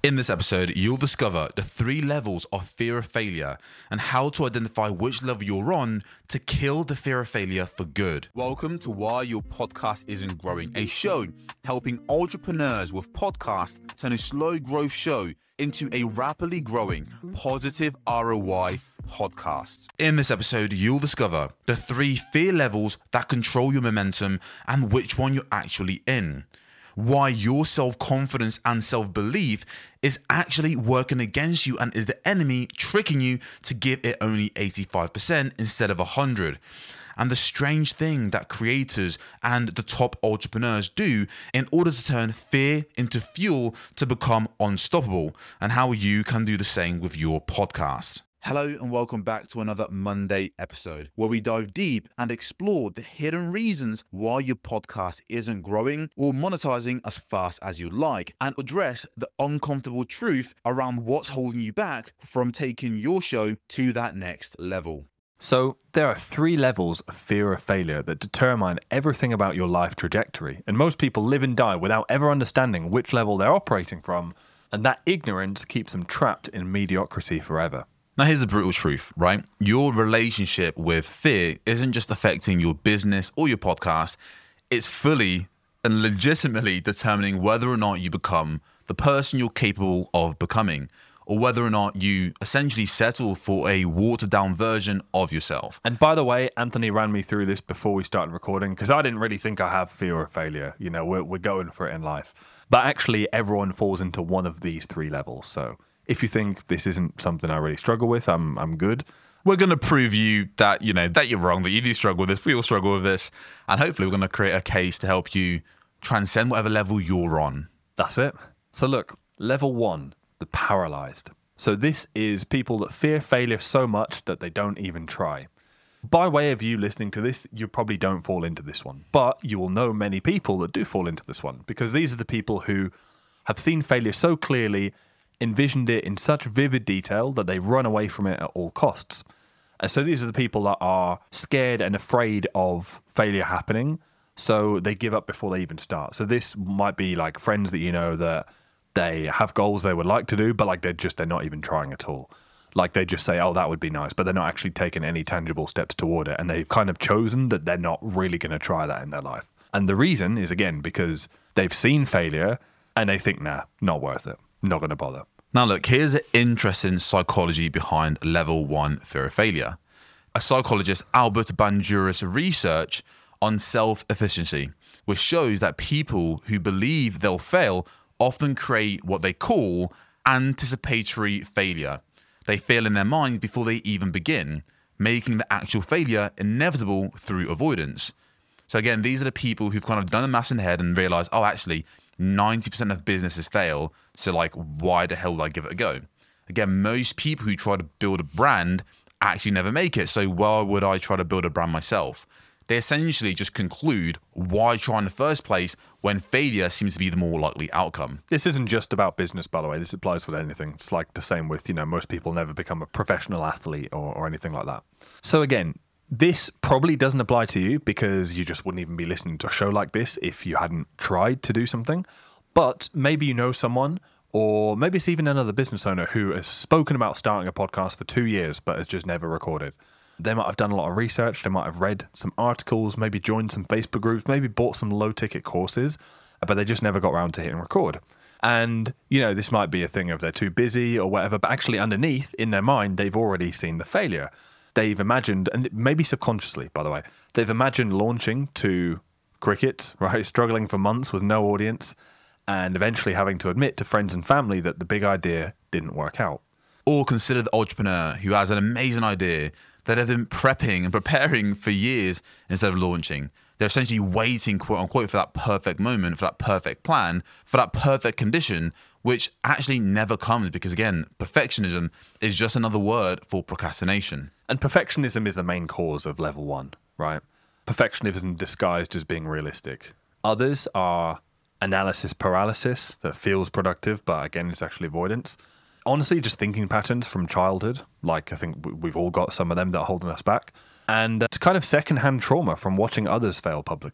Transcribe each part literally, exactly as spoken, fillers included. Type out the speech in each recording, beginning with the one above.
In this episode, you'll discover the three levels of fear of failure and how to identify which level you're on to kill the fear of failure for good. Welcome to Why Your Podcast Isn't Growing, a show helping entrepreneurs with podcasts turn a slow growth show into a rapidly growing positive R O I podcast. In this episode, you'll discover the three fear levels that control your momentum and which one you're actually in. Why your self-confidence and self-belief is actually working against you and is the enemy tricking you to give it only eighty-five percent instead of one hundred. And the strange thing that creators and the top entrepreneurs do in order to turn fear into fuel to become unstoppable, and how you can do the same with your podcast. Hello and welcome back to another Monday episode where we dive deep and explore the hidden reasons why your podcast isn't growing or monetizing as fast as you'd like, and address the uncomfortable truth around what's holding you back from taking your show to that next level. So there are three levels of fear of failure that determine everything about your life trajectory, and most people live and die without ever understanding which level they're operating from, and that ignorance keeps them trapped in mediocrity forever. Now, here's the brutal truth, right? Your relationship with fear isn't just affecting your business or your podcast. It's fully and legitimately determining whether or not you become the person you're capable of becoming, or whether or not you essentially settle for a watered down version of yourself. And by the way, Anthony ran me through this before we started recording, because I didn't really think I have fear of failure. You know, we're, we're going for it in life. But actually, everyone falls into one of these three levels. So if you think this isn't something I really struggle with, I'm I'm good. We're going to prove you that, you know, that you're wrong, that you do struggle with this. We all struggle with this. And hopefully we're going to create a case to help you transcend whatever level you're on. That's it. So look, level one, the paralyzed. So this is people that fear failure so much that they don't even try. By way of you listening to this, you probably don't fall into this one. But you will know many people that do fall into this one, because these are the people who have seen failure so clearly, envisioned it in such vivid detail that they run away from it at all costs. And so these are the people that are scared and afraid of failure happening, so they give up before they even start. So this might be like friends that you know that they have goals they would like to do, but like they're just, they're not even trying at all. Like they just say, oh, that would be nice, but they're not actually taking any tangible steps toward it. And they've kind of chosen that they're not really going to try that in their life. And the reason is, again, because they've seen failure and they think, nah, not worth it. Not going to bother. Now, look, here's an interesting psychology behind level one fear of failure. A psychologist, Albert Bandura's research on self-efficiency, which shows that people who believe they'll fail often create what they call anticipatory failure. They fail in their minds before they even begin, making the actual failure inevitable through avoidance. So again, these are the people who've kind of done the maths in their head and realized, oh, actually, ninety percent of businesses fail, so like, why the hell would I give it a go? Again, most people who try to build a brand actually never make it, so why would I try to build a brand myself? They essentially just conclude, why try in the first place when failure seems to be the more likely outcome? This isn't just about business, by the way. This applies with anything. It's like the same with, you know, most people never become a professional athlete or, or anything like that. So again, this probably doesn't apply to you because you just wouldn't even be listening to a show like this if you hadn't tried to do something. But maybe you know someone, or maybe it's even another business owner who has spoken about starting a podcast for two years but has just never recorded. They might have done a lot of research, they might have read some articles, maybe joined some Facebook groups, maybe bought some low-ticket courses, but they just never got around to hitting record. And, you know, this might be a thing of they're too busy or whatever, but actually underneath, in their mind, they've already seen the failure. They've imagined, and maybe subconsciously, by the way, they've imagined launching to cricket, right, struggling for months with no audience, and eventually having to admit to friends and family that the big idea didn't work out. Or consider the entrepreneur who has an amazing idea that they've been prepping and preparing for years instead of launching. They're essentially waiting, quote unquote, for that perfect moment, for that perfect plan, for that perfect condition, which actually never comes because, again, perfectionism is just another word for procrastination. And perfectionism is the main cause of level one, right? Perfectionism disguised as being realistic. Others are analysis paralysis that feels productive, but again, it's actually avoidance. Honestly, just thinking patterns from childhood, like I think we've all got some of them that are holding us back. And uh, kind of secondhand trauma from watching others fail publicly.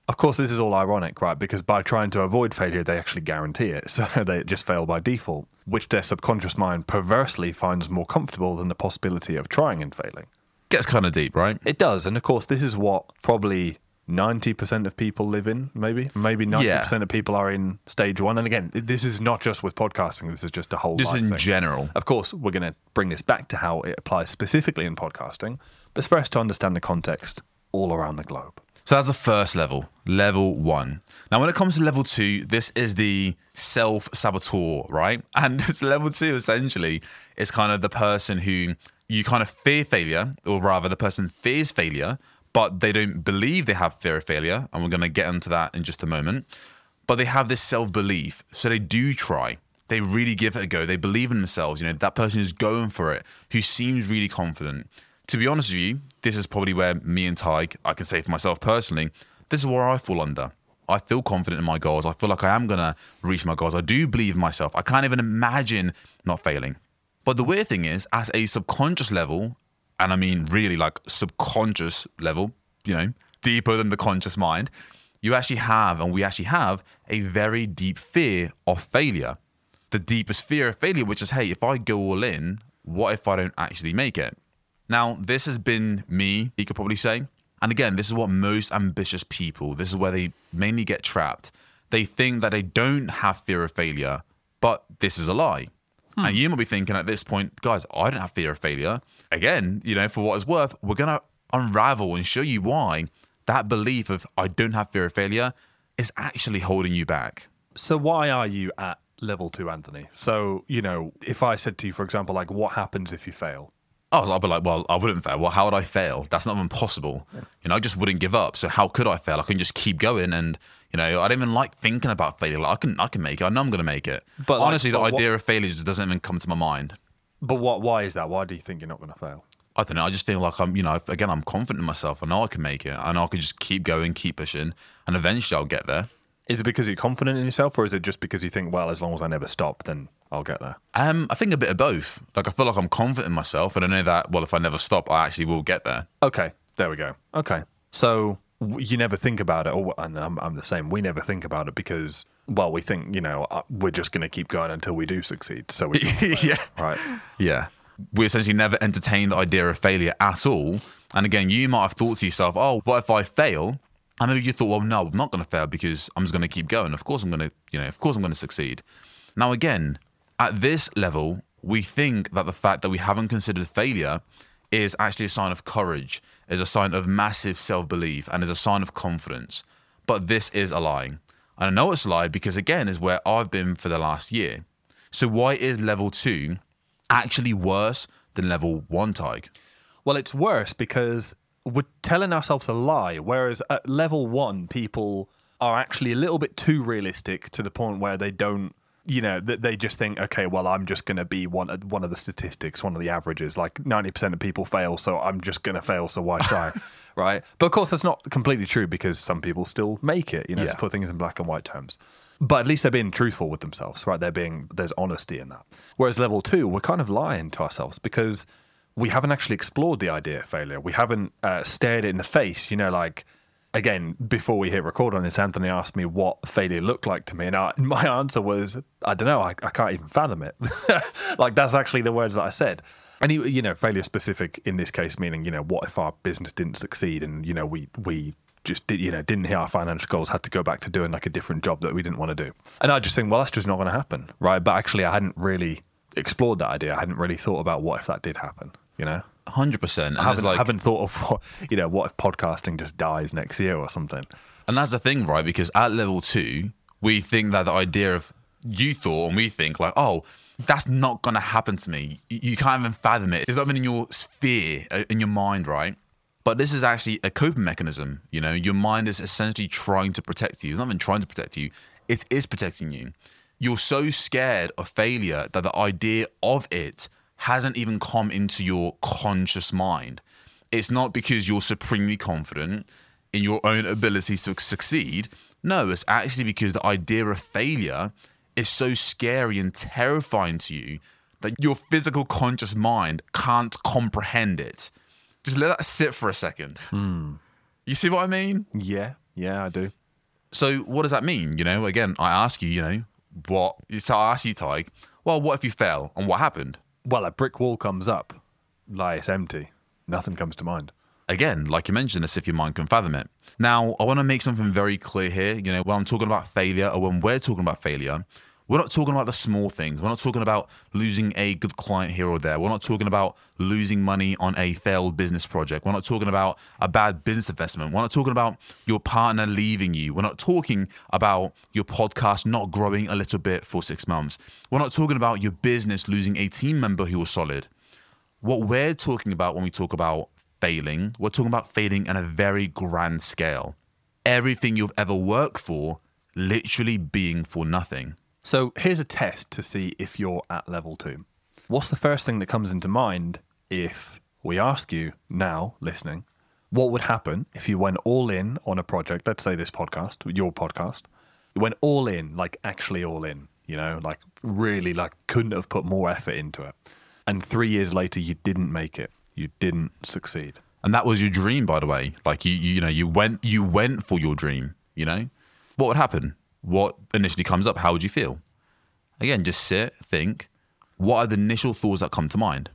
Of course, this is all ironic, right? Because by trying to avoid failure, they actually guarantee it. So they just fail by default, which their subconscious mind perversely finds more comfortable than the possibility of trying and failing. Gets kind of deep, right? It does. And of course, this is what probably ninety percent of people live in, maybe. Maybe ninety percent Yeah. of people are in stage one. And again, this is not just with podcasting. This is just a whole Just life in thing. general. Of course, we're going to bring this back to how it applies specifically in podcasting. But it's first to understand the context all around the globe. So that's the first level, level one. Now, when it comes to level two, this is the self-saboteur, right? And it's level two, essentially, is kind of the person who you kind of fear failure, or rather the person fears failure, but they don't believe they have fear of failure. And we're going to get into that in just a moment. But they have this self-belief. So they do try. They really give it a go. They believe in themselves. You know, that person who's going for it, who seems really confident. To be honest with you, this is probably where me and Tig, I can say for myself personally, this is where I fall under. I feel confident in my goals. I feel like I am going to reach my goals. I do believe in myself. I can't even imagine not failing. But the weird thing is, as a subconscious level, and I mean really like subconscious level, you know, deeper than the conscious mind, you actually have, and we actually have, a very deep fear of failure. The deepest fear of failure, which is, hey, if I go all in, what if I don't actually make it? Now, this has been me, you could probably say. And again, this is what most ambitious people, this is where they mainly get trapped. They think that they don't have fear of failure, but this is a lie. Hmm. And you might be thinking at this point, guys, I don't have fear of failure. Again, you know, for what it's worth, we're going to unravel and show you why that belief of I don't have fear of failure is actually holding you back. So why are you at level two, Anthony? So, you know, if I said to you, for example, like, what happens if you fail? Oh, I'd be like, well, I wouldn't fail. Well, how would I fail? That's not even possible. Yeah. You know, I just wouldn't give up. So how could I fail? I can just keep going. And, you know, I don't even like thinking about failure. Like, I can I can make it. I know I'm going to make it. But honestly, like, but the idea what, of failure just doesn't even come to my mind. But what? Why is that? Why do you think you're not going to fail? I don't know. I just feel like I'm, you know, again, I'm confident in myself. I know I can make it. I know I can just keep going, keep pushing. And eventually I'll get there. Is it because you're confident in yourself, or is it just because you think, well, as long as I never stop, then I'll get there? Um, I think a bit of both. Like, I feel like I'm confident in myself, and I know that, well, if I never stop, I actually will get there. Okay, there we go. Okay, so you never think about it, or, and I'm, I'm the same. We never think about it because, well, we think, you know, we're just going to keep going until we do succeed. So we yeah, right, yeah. We essentially never entertain the idea of failure at all. And again, you might have thought to yourself, oh, what if I fail? And maybe you thought, well, no, I'm not going to fail because I'm just going to keep going. Of course I'm going to, you know, of course I'm going to succeed. Now, again, at this level, we think that the fact that we haven't considered failure is actually a sign of courage, is a sign of massive self-belief, and is a sign of confidence. But this is a lie. And I know it's a lie because, again, is where I've been for the last year. So why is level two actually worse than level one, Tig? Well, it's worse because we're telling ourselves a lie, whereas at level one, people are actually a little bit too realistic to the point where they don't, you know, they just think, okay, well, I'm just going to be one of, one of the statistics, one of the averages. Like ninety percent of people fail, so I'm just going to fail, so why try, right? But of course, that's not completely true because some people still make it, you know, yeah. to put things in black and white terms. But at least they're being truthful with themselves, right? They're being, there's honesty in that. Whereas level two, we're kind of lying to ourselves because we haven't actually explored the idea of failure. We haven't uh, stared it in the face. You know, like, again, before we hit record on this, Anthony asked me what failure looked like to me. And I, my answer was, I don't know, I, I can't even fathom it. Like, that's actually the words that I said. And, you know, failure specific in this case, meaning, you know, what if our business didn't succeed and, you know, we we just, did, you know, didn't hit our financial goals, had to go back to doing like a different job that we didn't want to do. And I just think, well, that's just not going to happen, right? But actually, I hadn't really explored that idea. I hadn't really thought about what if that did happen. You know, one hundred percent. I haven't, like, haven't thought of what, you know, what if podcasting just dies next year or something. And that's the thing, right? Because at level two, we think that the idea of, you thought, and we think like, oh, that's not going to happen to me. You can't even fathom it. It's not even in your sphere, in your mind, right? But this is actually a coping mechanism. You know, your mind is essentially trying to protect you. It's not even trying to protect you. It is protecting you. You're so scared of failure that the idea of it hasn't even come into your conscious mind. It's not because you're supremely confident in your own abilities to succeed. No, it's actually because the idea of failure is so scary and terrifying to you that your physical conscious mind can't comprehend it. Just let that sit for a second. Hmm. You see what I mean? Yeah. Yeah, I do. So what does that mean? You know, again, I ask you, you know, what, so I ask you, Tig, well, what if you fail and what happened? Well, a brick wall comes up, like it's empty. Nothing comes to mind. Again, like you mentioned, as if your mind can fathom it. Now, I want to make something very clear here. You know, when I'm talking about failure or when we're talking about failure, we're not talking about the small things. We're not talking about losing a good client here or there. We're not talking about losing money on a failed business project. We're not talking about a bad business investment. We're not talking about your partner leaving you. We're not talking about your podcast not growing a little bit for six months. We're not talking about your business losing a team member who was solid. What we're talking about when we talk about failing, we're talking about failing on a very grand scale. Everything you've ever worked for literally being for nothing. So here's a test to see if you're at level two. What's the first thing that comes into mind if we ask you now, listening, what would happen if you went all in on a project, let's say this podcast, your podcast, you went all in, like actually all in, you know, like really like couldn't have put more effort into it. And three years later, you didn't make it. You didn't succeed. And that was your dream, by the way. Like you, you, you know, you went, you went for your dream, you know, what would happen? What initially comes up? How would you feel? Again, just sit, think. What are the initial thoughts that come to mind?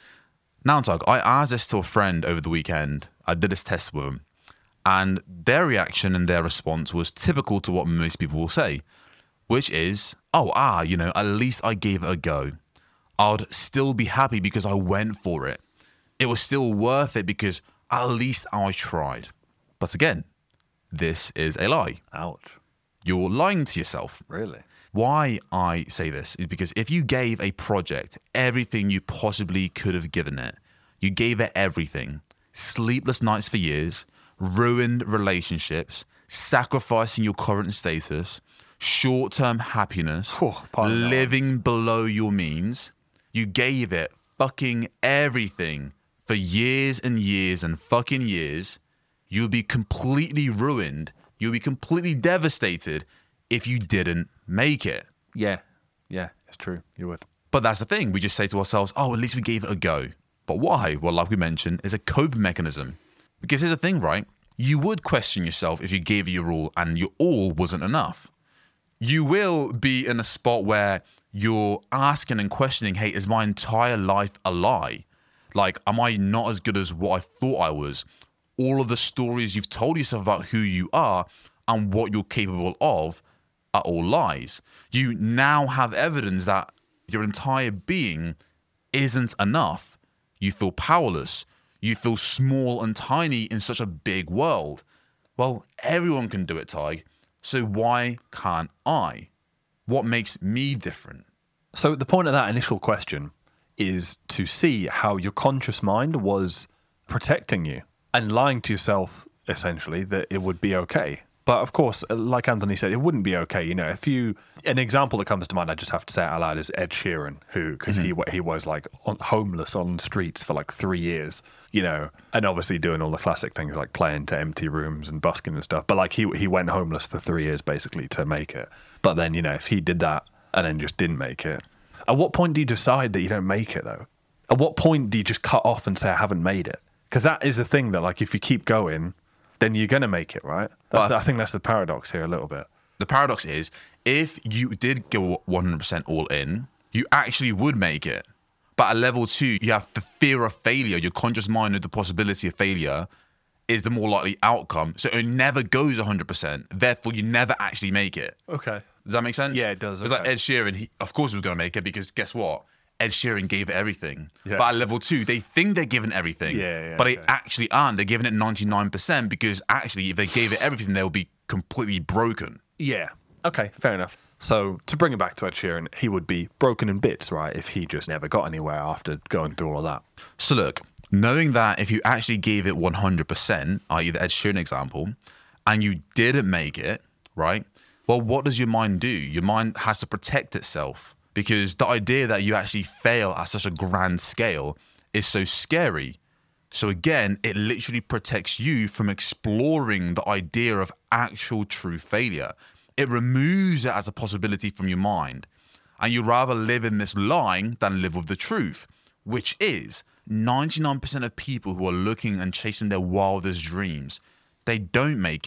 Now, Tug, I asked this to a friend over the weekend. I did this test with them. And their reaction and their response was typical to what most people will say, which is, oh, ah, you know, at least I gave it a go. I'd still be happy because I went for it. It was still worth it because at least I tried. But again, this is a lie. Ouch. You're lying to yourself. Really? Why I say this is because if you gave a project everything you possibly could have given it, you gave it everything, sleepless nights for years, ruined relationships, sacrificing your current status, short-term happiness, Oh, pardon living below your means, you gave it fucking everything for years and years and fucking years, you'll be completely ruined. You'll be completely devastated if you didn't make it. Yeah. Yeah, it's true. You would. But that's the thing. We just say to ourselves, oh, at least we gave it a go. But why? Well, like we mentioned, is a coping mechanism. Because here's the thing, right? You would question yourself if you gave it your all and your all wasn't enough. You will be in a spot where you're asking and questioning, hey, is my entire life a lie? Like, am I not as good as what I thought I was? All of the stories you've told yourself about who you are and what you're capable of are all lies. You now have evidence that your entire being isn't enough. You feel powerless. You feel small and tiny in such a big world. Well, everyone can do it, Tig. So why can't I? What makes me different? So the point of that initial question is to see how your conscious mind was protecting you and lying to yourself, essentially, that it would be okay. But of course, like Anthony said, it wouldn't be okay. You know, if you, an example that comes to mind, I just have to say it out loud, is Ed Sheeran, who, because mm-hmm. he he was like on, homeless on the streets for like three years, you know, and obviously doing all the classic things like playing to empty rooms and busking and stuff. But like he he went homeless for three years basically to make it. But then, you know, if he did that and then just didn't make it, at what point do you decide that you don't make it though? At what point do you just cut off and say, I haven't made it? Because that is the thing that, like, if you keep going, then you're going to make it, right? That's the, I think that's the paradox here a little bit. The paradox is, if you did go one hundred percent all in, you actually would make it. But at level two, you have the fear of failure. Your conscious mind with the possibility of failure is the more likely outcome. So it never goes one hundred percent. Therefore, you never actually make it. Okay. Does that make sense? Yeah, it does. It's okay. like Ed Sheeran, he, of course he was going to make it because guess what? Ed Sheeran gave it everything. Yeah. But at level two, they think they're giving everything. Yeah, yeah, but okay. they actually aren't. They're giving it ninety-nine percent because actually if they gave it everything, they'll be completely broken. Yeah. Okay, fair enough. So to bring it back to Ed Sheeran, he would be broken in bits, right, if he just never got anywhere after going through all of that. So look, knowing that if you actually gave it one hundred percent, that is the Ed Sheeran example, and you didn't make it, right? Well, what does your mind do? Your mind has to protect itself. Because the idea that you actually fail at such a grand scale is so scary. So again, it literally protects you from exploring the idea of actual true failure. It removes it as a possibility from your mind. And you'd rather live in this lie than live with the truth, which is ninety-nine percent of people who are looking and chasing their wildest dreams, they don't make it.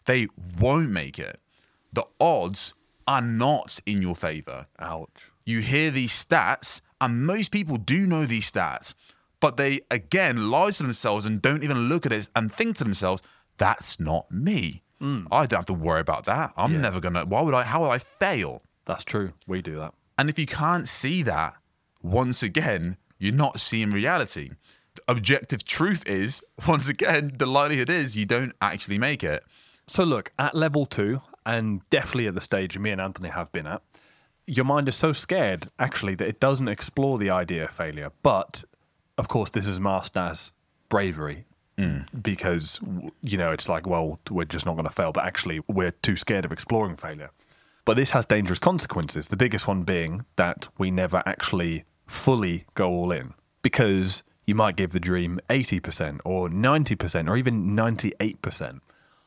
they won't make it. The odds are not in your favor. Ouch. You hear these stats, and most people do know these stats, but they, again, lie to themselves and don't even look at it and think to themselves, that's not me. Mm. I don't have to worry about that. I'm yeah. never going to, why would I, how would I fail? That's true. We do that. And if you can't see that, once again, you're not seeing reality. The objective truth is, once again, the likelihood is you don't actually make it. So look, at level two, and definitely at the stage me and Anthony have been at, your mind is so scared, actually, that it doesn't explore the idea of failure. But, of course, this is masked as bravery mm. because, you know, it's like, well, we're just not going to fail. But actually, we're too scared of exploring failure. But this has dangerous consequences, the biggest one being that we never actually fully go all in. Because you might give the dream eighty percent or ninety percent or even ninety-eight percent,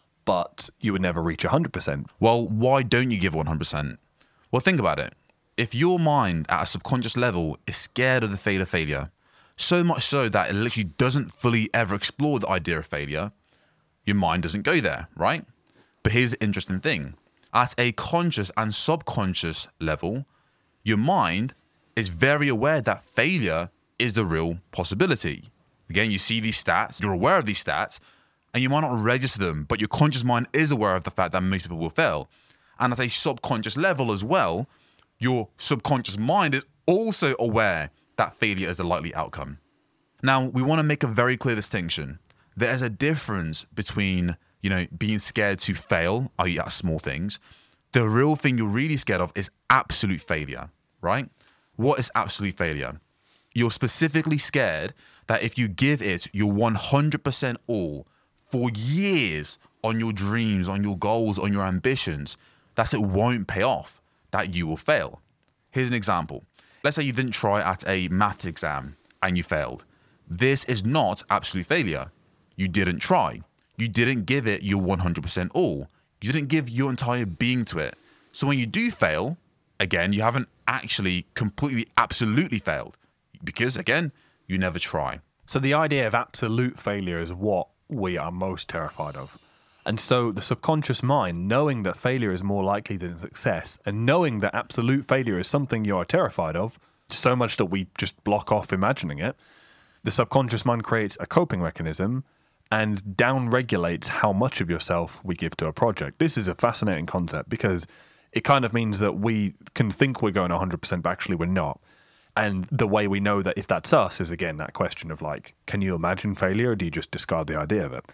but you would never reach one hundred percent. Well, why don't you give one hundred percent? Well, think about it. If your mind at a subconscious level is scared of the failure of failure, so much so that it literally doesn't fully ever explore the idea of failure, your mind doesn't go there, right? But here's the interesting thing. At a conscious and subconscious level, your mind is very aware that failure is the real possibility. Again, you see these stats, you're aware of these stats, and you might not register them, but your conscious mind is aware of the fact that most people will fail. And at a subconscious level as well, your subconscious mind is also aware that failure is a likely outcome. Now, we want to make a very clear distinction. There is a difference between, you know, being scared to fail, that is at small things. The real thing you're really scared of is absolute failure, right? What is absolute failure? You're specifically scared that if you give it your one hundred percent all for years on your dreams, on your goals, on your ambitions, that it won't pay off, that you will fail. Here's an example. Let's say you didn't try at a math exam and you failed. This is not absolute failure. You didn't try. You didn't give it your one hundred percent all. You didn't give your entire being to it. So when you do fail, again, you haven't actually completely, absolutely failed. Because, again, you never try. So the idea of absolute failure is what we are most terrified of. And so the subconscious mind, knowing that failure is more likely than success, and knowing that absolute failure is something you are terrified of, so much that we just block off imagining it, the subconscious mind creates a coping mechanism and down-regulates how much of yourself we give to a project. This is a fascinating concept because it kind of means that we can think we're going one hundred percent, but actually we're not. And the way we know that if that's us is, again, that question of like, can you imagine failure or do you just discard the idea of it?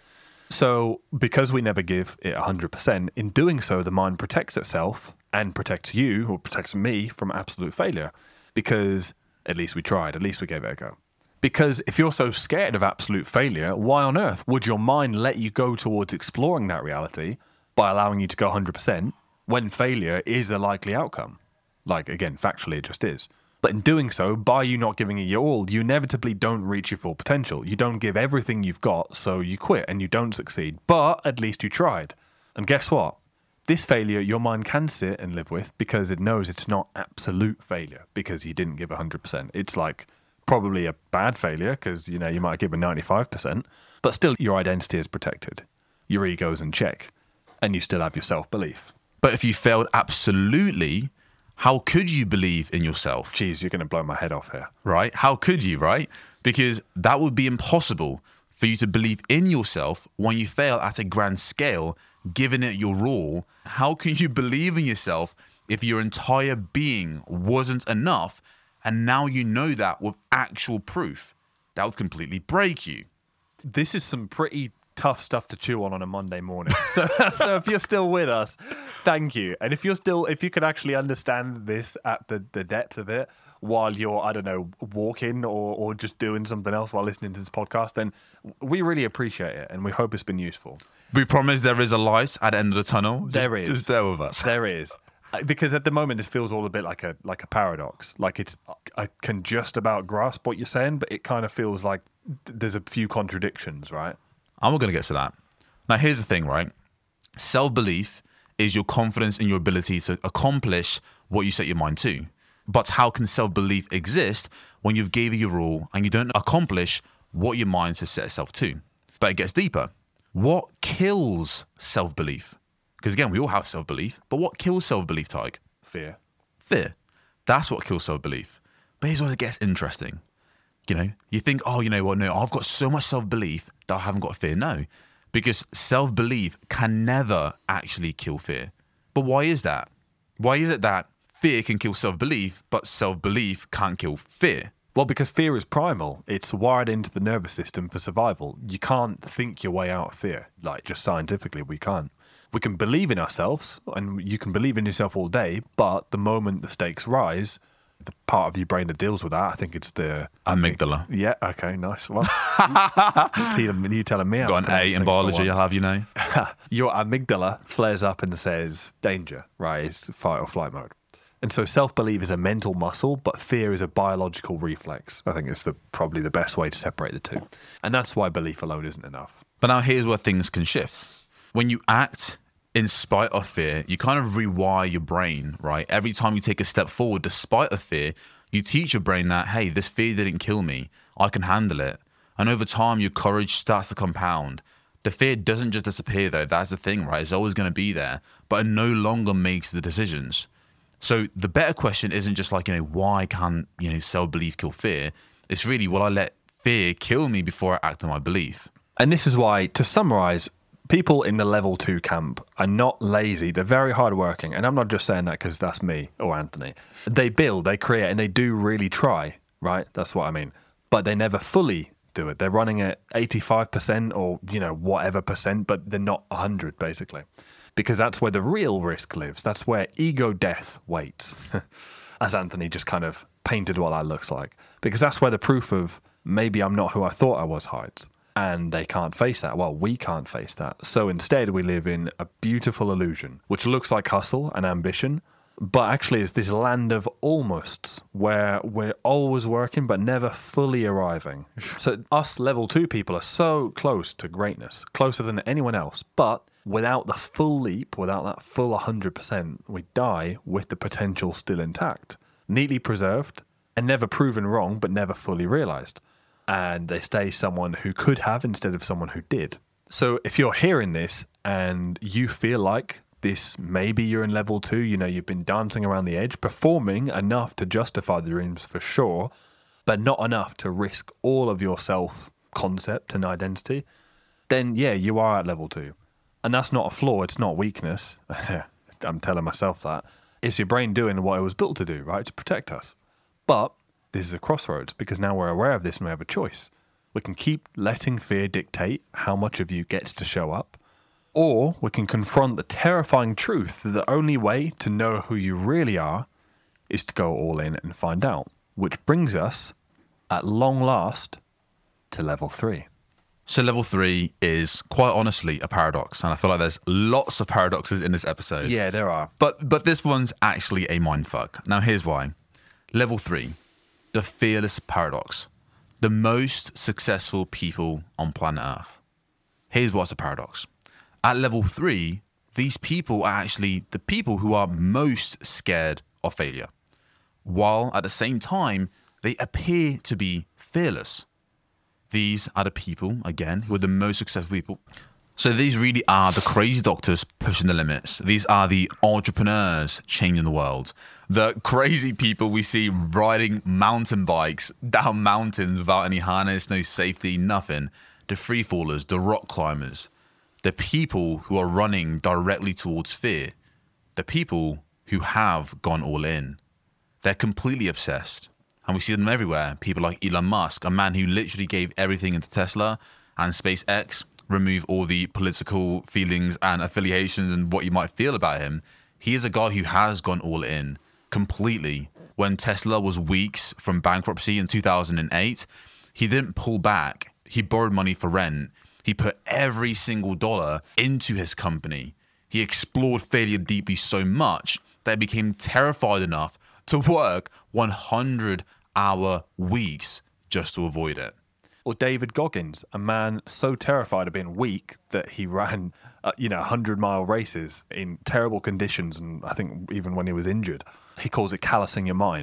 So because we never give it one hundred percent, in doing so, the mind protects itself and protects you or protects me from absolute failure because at least we tried, at least we gave it a go. Because if you're so scared of absolute failure, why on earth would your mind let you go towards exploring that reality by allowing you to go one hundred percent when failure is the likely outcome? Like, again, factually, it just is. But in doing so, by you not giving it your all, you inevitably don't reach your full potential. You don't give everything you've got, so you quit and you don't succeed. But at least you tried. And guess what? This failure, your mind can sit and live with because it knows it's not absolute failure because you didn't give one hundred percent. It's like probably a bad failure because, you know, you might give a ninety-five percent, but still your identity is protected. Your ego's in check and you still have your self-belief. But if you failed absolutely, how could you believe in yourself? Jeez, you're going to blow my head off here. Right? How could you, right? Because that would be impossible for you to believe in yourself when you fail at a grand scale, giving it your all. How can you believe in yourself if your entire being wasn't enough and now you know that with actual proof? That would completely break you. This is some pretty tough stuff to chew on on a Monday morning. So, so if you're still with us, thank you. And if you're still, if you can actually understand this at the, the depth of it while you're, I don't know, walking or, or just doing something else while listening to this podcast, then we really appreciate it and we hope it's been useful. We promise there is a light at the end of the tunnel. Just, there is. Just there with us. There is. Because at the moment, this feels all a bit like a like a paradox. Like it's, I can just about grasp what you're saying, but it kind of feels like there's a few contradictions, right? I'm not going to get to that. Now, here's the thing, right? Self-belief is your confidence in your ability to accomplish what you set your mind to. But how can self-belief exist when you've gave it your all and you don't accomplish what your mind has set itself to? But it gets deeper. What kills self-belief? Because again, we all have self-belief, but what kills self-belief, Tyke? Fear. Fear. That's what kills self-belief. But here's where it gets interesting. You know, you think, oh, you know what? No, I've got so much self-belief that I haven't got fear. No, because self-belief can never actually kill fear. But why is that? Why is it that fear can kill self-belief, but self-belief can't kill fear? Well, because fear is primal. It's wired into the nervous system for survival. You can't think your way out of fear. Like, just scientifically, we can't. We can believe in ourselves, and you can believe in yourself all day, but the moment the stakes rise, the part of your brain that deals with that, I think it's the... Amygdala. Yeah, okay, nice. Well, you, you telling me. Got an A in biology, I'll have you know. Your amygdala flares up and says, danger, right? It's fight or flight mode. And so self-belief is a mental muscle, but fear is a biological reflex. I think it's the probably the best way to separate the two. And that's why belief alone isn't enough. But now here's where things can shift. When you act in spite of fear, you kind of rewire your brain, right? Every time you take a step forward despite of fear, you teach your brain that, hey, this fear didn't kill me. I can handle it. And over time, your courage starts to compound. The fear doesn't just disappear, though. That's the thing, right? It's always going to be there, but it no longer makes the decisions. So the better question isn't just like, you know, why can't, you know, self-belief kill fear? It's really, will I let fear kill me before I act on my belief? And this is why, to summarize, people in the level two camp are not lazy. They're very hardworking. And I'm not just saying that because that's me or Anthony. They build, they create, and they do really try, right? That's what I mean. But they never fully do it. They're running at eighty-five percent or, you know, whatever percent, but they're not one hundred, basically. Because that's where the real risk lives. That's where ego death waits. As Anthony just kind of painted what that looks like. Because that's where the proof of maybe I'm not who I thought I was hides. And they can't face that. Well, we can't face that. So instead, we live in a beautiful illusion, which looks like hustle and ambition, but actually is this land of almosts where we're always working but never fully arriving. So us level two people are so close to greatness, closer than anyone else, but without the full leap, without that full one hundred percent, we die with the potential still intact, neatly preserved, and never proven wrong, but never fully realized. And they stay someone who could have instead of someone who did. So if you're hearing this and you feel like this, maybe you're in level two, you know, you've been dancing around the edge, performing enough to justify the dreams for sure, but not enough to risk all of your self-concept and identity, then yeah, you are at level two. And that's not a flaw, it's not weakness. I'm telling myself that. It's your brain doing what it was built to do, right? To protect us. But this is a crossroads because now we're aware of this and we have a choice. We can keep letting fear dictate how much of you gets to show up, or we can confront the terrifying truth that the only way to know who you really are is to go all in and find out, which brings us, at long last, to level three. So level three is quite honestly a paradox, and I feel like there's lots of paradoxes in this episode. Yeah, there are. But but this one's actually a mindfuck. Now here's why. Level three, the fearless paradox. The most successful people on planet Earth. Here's what's a paradox. At level three, these people are actually the people who are most scared of failure, while at the same time, they appear to be fearless. These are the people, again, who are the most successful people. So these really are the crazy doctors pushing the limits. These are the entrepreneurs changing the world. The crazy people we see riding mountain bikes down mountains without any harness, no safety, nothing. The free fallers, the rock climbers. The people who are running directly towards fear. The people who have gone all in. They're completely obsessed. And we see them everywhere. People like Elon Musk, a man who literally gave everything into Tesla and SpaceX, remove all the political feelings and affiliations and what you might feel about him. He is a guy who has gone all in completely. When Tesla was weeks from bankruptcy in two thousand eight, he didn't pull back. He borrowed money for rent. He put every single dollar into his company. He explored failure deeply so much that he became terrified enough to work one hundred hour weeks just to avoid it. Or David Goggins, a man so terrified of being weak that he ran, uh, you know, one hundred mile races in terrible conditions, and I think even when he was injured. He calls it callousing your mind.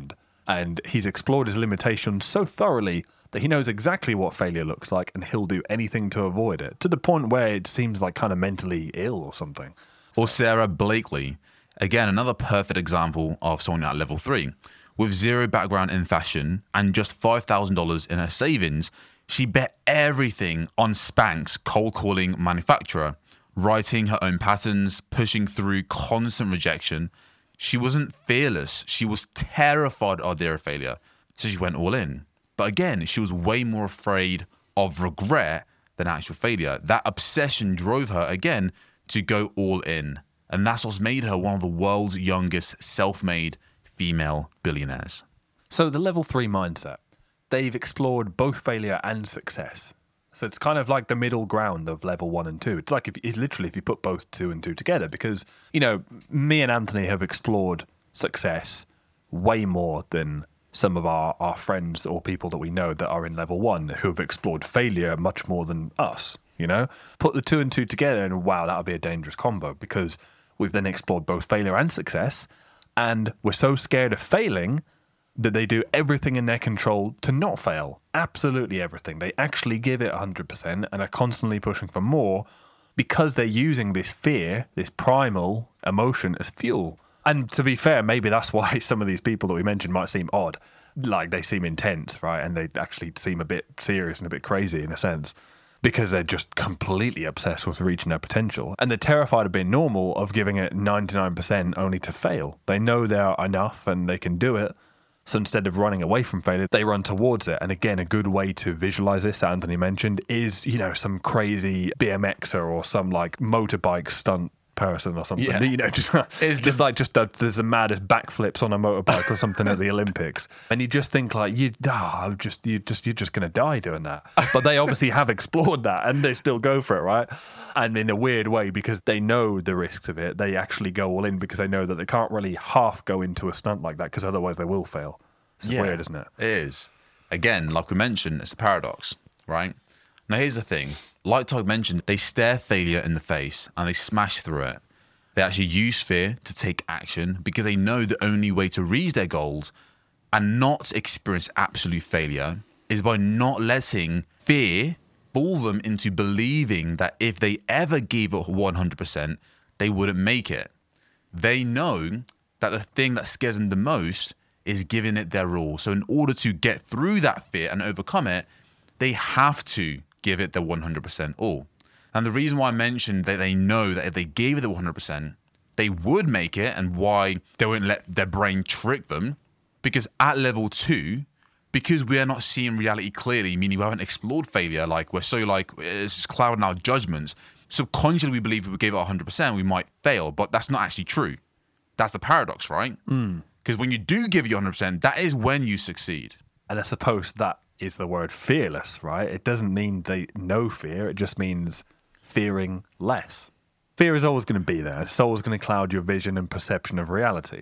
And he's explored his limitations so thoroughly that he knows exactly what failure looks like, and he'll do anything to avoid it, to the point where it seems like kind of mentally ill or something. Or Sarah Blakely. Again, another perfect example of someone at level three. With zero background in fashion and just five thousand dollars in her savings, she bet everything on Spanx, cold calling manufacturer, writing her own patterns, pushing through constant rejection. She wasn't fearless. She was terrified of their failure. So she went all in. But again, she was way more afraid of regret than actual failure. That obsession drove her, again, to go all in. And that's what's made her one of the world's youngest self-made female billionaires. So the level three mindset, they've explored both failure and success. So it's kind of like the middle ground of level one and two. It's like if it's literally if you put both two and two together, because, you know, me and Anthony have explored success way more than some of our, our friends or people that we know that are in level one who have explored failure much more than us, you know? Put the two and two together and wow, that would be a dangerous combo, because we've then explored both failure and success, and we're so scared of failing that they do everything in their control to not fail. Absolutely everything. They actually give it one hundred percent and are constantly pushing for more because they're using this fear, this primal emotion as fuel. And to be fair, maybe that's why some of these people that we mentioned might seem odd. Like they seem intense, right? And they actually seem a bit serious and a bit crazy in a sense, because they're just completely obsessed with reaching their potential. And they're terrified of being normal, of giving it ninety-nine percent only to fail. They know they're enough and they can do it. So instead of running away from failure, they run towards it. And again, a good way to visualize this, that Anthony mentioned, is, you know, some crazy B M Xer or some like motorbike stunt person or something. Yeah. You know, just, it's just like just the, there's the maddest backflips on a motorbike or something at the Olympics, and you just think like you, oh, just you just you're just gonna die doing that. But they obviously have explored that, and they still go for it, right? And in a weird way, because they know the risks of it, they actually go all in because they know that they can't really half go into a stunt like that, because otherwise they will fail. It's Yeah, weird, isn't it? It is. Again, like we mentioned, it's a paradox, right? Now, here's the thing. Like Todd mentioned, they stare failure in the face and they smash through it. They actually use fear to take action because they know the only way to reach their goals and not experience absolute failure is by not letting fear fool them into believing that if they ever gave it one hundred percent, they wouldn't make it. They know that the thing that scares them the most is giving it their all. So in order to get through that fear and overcome it, they have to give it their one hundred percent all. And the reason why I mentioned that they know that if they gave it the one hundred percent, they would make it, and why they won't let their brain trick them, because at level two, because we are not seeing reality clearly, meaning we haven't explored failure, like we're so like, it's clouding our judgments, subconsciously we believe if we gave it one hundred percent, we might fail, but that's not actually true. That's the paradox, right? Because when you do give it one hundred percent, that is when you succeed. And I suppose that is the word fearless, right? It doesn't mean they no fear. It just means fearing less. Fear is always going to be there. It's always going to cloud your vision and perception of reality.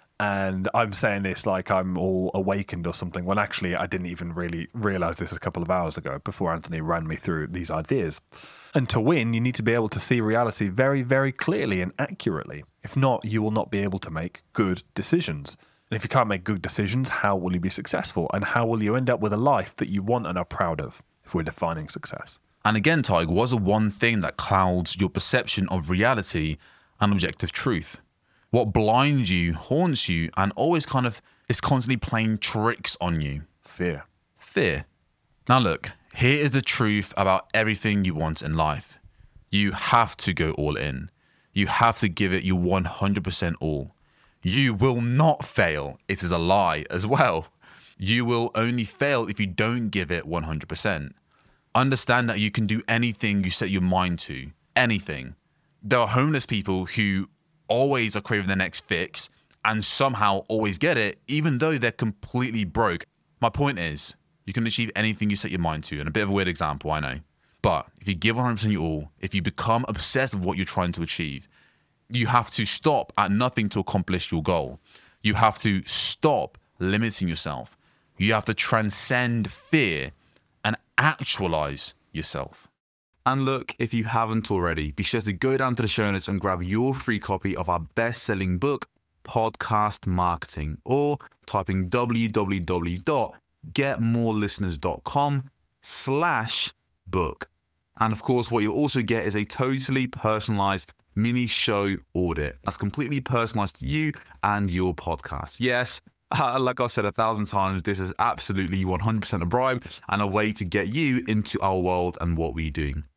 And I'm saying this like I'm all awakened or something, when actually I didn't even really realize this a couple of hours ago before Anthony ran me through these ideas. And to win, you need to be able to see reality very, very clearly and accurately. If not, you will not be able to make good decisions. And if you can't make good decisions, how will you be successful? And how will you end up with a life that you want and are proud of, if we're defining success? And again, Tig, what's the one thing that clouds your perception of reality and objective truth? What blinds you, haunts you, and always kind of is constantly playing tricks on you? Fear. Fear. Now look, here is the truth about everything you want in life. You have to go all in. You have to give it your one hundred percent all. You will not fail. It is a lie as well. You will only fail if you don't give it one hundred percent. Understand that you can do anything you set your mind to. Anything. There are homeless people who always are craving the next fix and somehow always get it, even though they're completely broke. My point is, you can achieve anything you set your mind to. And a bit of a weird example, I know. But if you give one hundred percent your all, if you become obsessed with what you're trying to achieve, you have to stop at nothing to accomplish your goal. You have to stop limiting yourself. You have to transcend fear and actualize yourself. And look, if you haven't already, be sure to go down to the show notes and grab your free copy of our best-selling book, podcast marketing, or typing www.getmorelisteners.com slash book. And of course, what you'll also get is a totally personalized mini show audit that's completely personalized to you and your podcast. Yes, uh, like I've said a thousand times, this is absolutely one hundred percent a bribe and a way to get you into our world and what we do.